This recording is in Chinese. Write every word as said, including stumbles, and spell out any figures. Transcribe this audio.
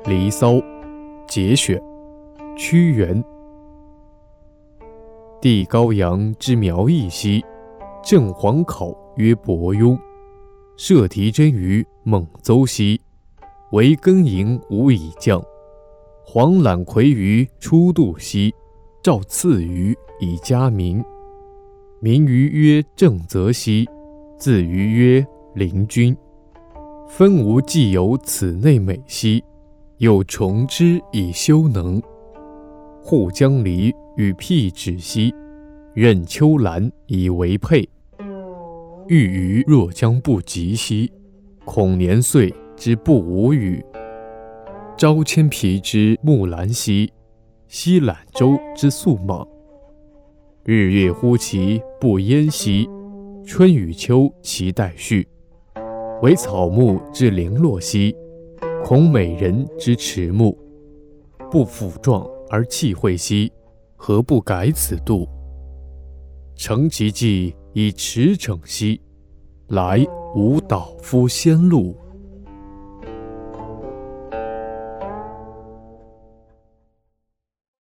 离骚》节选，屈原。帝高阳之苗裔兮，郑皇考曰伯庸。射题真于孟邹兮，惟庚寅无以降。黄览葵于初度兮，赵次于以嘉民。民于曰正则兮，自于曰临君。分无既有此内美兮，有重之以修能。护江离与辟芷兮，任秋兰以为佩。欲于若将不及兮，恐年岁之不吾与。朝千皮之木兰兮，夕览舟之素莽。日月乎其不淹兮，春与秋其代序。惟草木之零落兮，恐美人之迟暮。不辅壮而弃惠兮，何不改此度？乘其计以驰骋兮，来吾导夫先路。